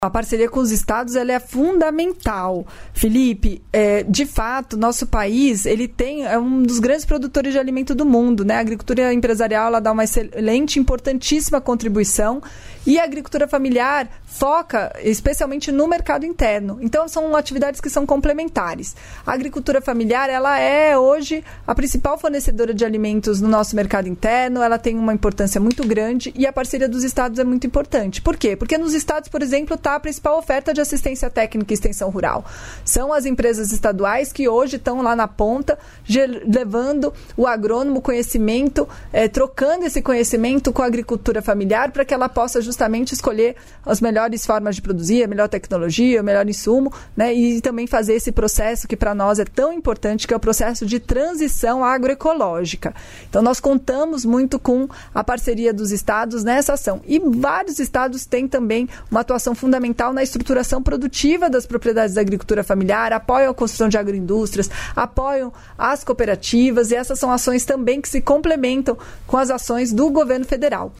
A parceria com os estados ela é fundamental. Felipe, de fato, nosso país é um dos grandes produtores de alimento do mundo, né? A agricultura empresarial ela dá uma excelente, importantíssima contribuição e a agricultura familiar foca especialmente no mercado interno. Então, são atividades que são complementares. A agricultura familiar ela é hoje a principal fornecedora de alimentos no nosso mercado interno, ela tem uma importância muito grande e a parceria dos estados é muito importante. Por quê? Porque nos estados, por exemplo, está a principal oferta de assistência técnica e extensão rural. São as empresas estaduais que hoje estão lá na ponta, levando o agrônomo conhecimento, trocando esse conhecimento com a agricultura familiar para que ela possa justamente escolher as melhores formas de produzir, a melhor tecnologia, o melhor insumo, né? E também fazer esse processo que para nós é tão importante, que é o processo de transição agroecológica. Então, nós contamos muito com a parceria dos estados nessa ação. E vários estados têm também uma atuação fundamental na estruturação produtiva das propriedades da agricultura familiar, apoiam a construção de agroindústrias, apoiam as cooperativas, e essas são ações também que se complementam com as ações do governo federal.